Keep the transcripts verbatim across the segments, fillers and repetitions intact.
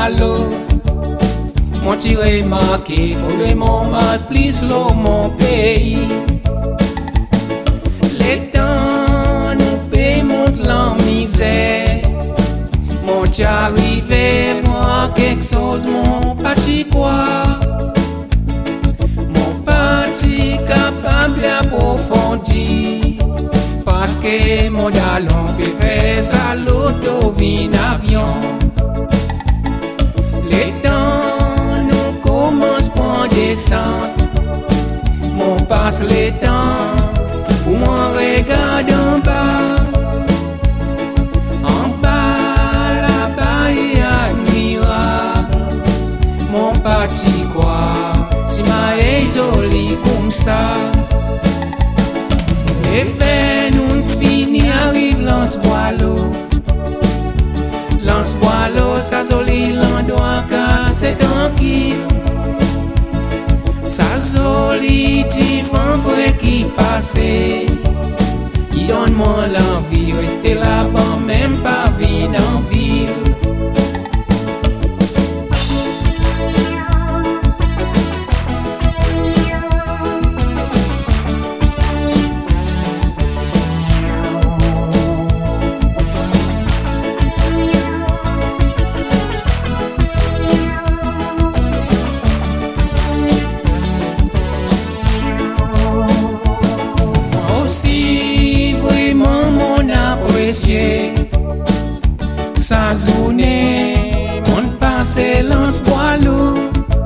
l'eau. Mon tiré marqué pour le mon mas plus l'eau mon pays. Les temps nous paient monte la misère. Mon t'arrivé moi quelque chose mon parti quoi. Mon parti capable d'approfondir. Parce que mon dalon peut faire ça l'auto vin avion. Les temps nous commence pour descendre. Mon passe les temps pour mon regarde en bas. En bas là-bas il y a admirable. Mon parti quoi, si ma est jolie comme ça. Et vers nous fini arrive lance boileau. Lance boileau, ça joli l'endroit car c'est tranquille. Ça joli divan vrai qui passait. Il donne moi l'envie, rester là-bas même pas vivre en ville. Sa journée, mon passé lance boileau.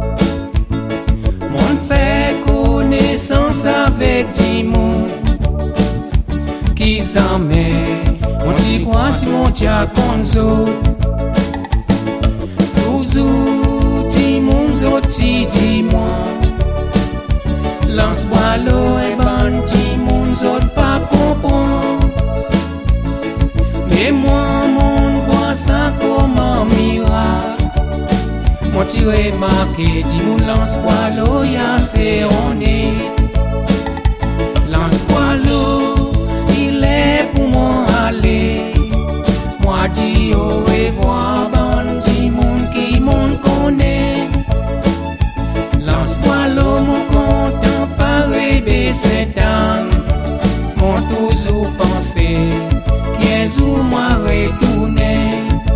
Mon fait connaissance avec du monde. Qui s'en met, mon dit quoi si mon tia konzo. Toujours du monde, zoti di moi. Lance boileau et ban du monde, zot pas comprendre. Mais moi, mon voit ça comme un miracle. Mon tiré marqué, dit mon lance boileau, y'a c'est on est. Lance boileau, il est pour moi aller. Moi dis au revoir, bon, dit mon qui mon connaît. Lance boileau, mon content, pas rêver cet âme. Mon toujours pensé. Qu'est-ce où moi retourner.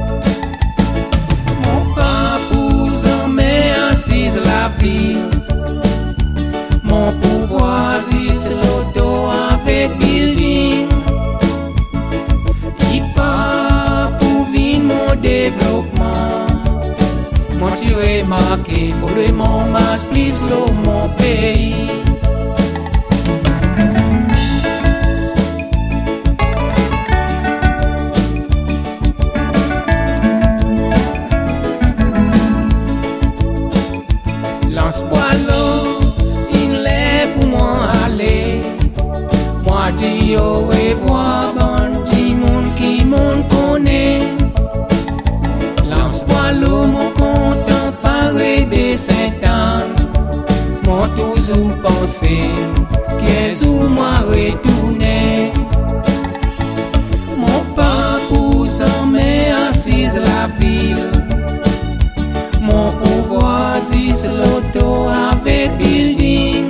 Mon papouse en met assise la ville. Mon pouvoir c'est l'auto avec building. Il pas pour vivre mon développement. Mon tiré marqué pour le mon mas plus l'eau mon pays. Lance boileau, il est pour moi aller. Moi dis au revoir, bon petit monde qui m'en connaît. Lance boileau, mon content, pareil de Saint-Anne. Mon toujours pensé, qu'est-ce où moi retourner. Mon papouse s'en met assise la ville. Mon pouvoir c'est l'auto avec building.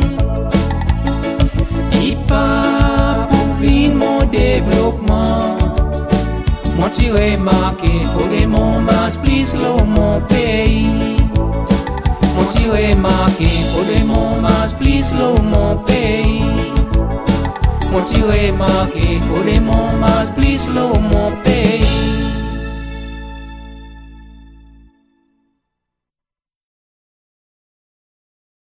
Il pas pour vivre mon développement. Mon tiré marqué pour les mon mas plus l'eau mon pays. Mon tiré marqué pour les mon mas plus l'eau mon pays. Mon tiré marqué pour les mon mas plus l'eau mon pays.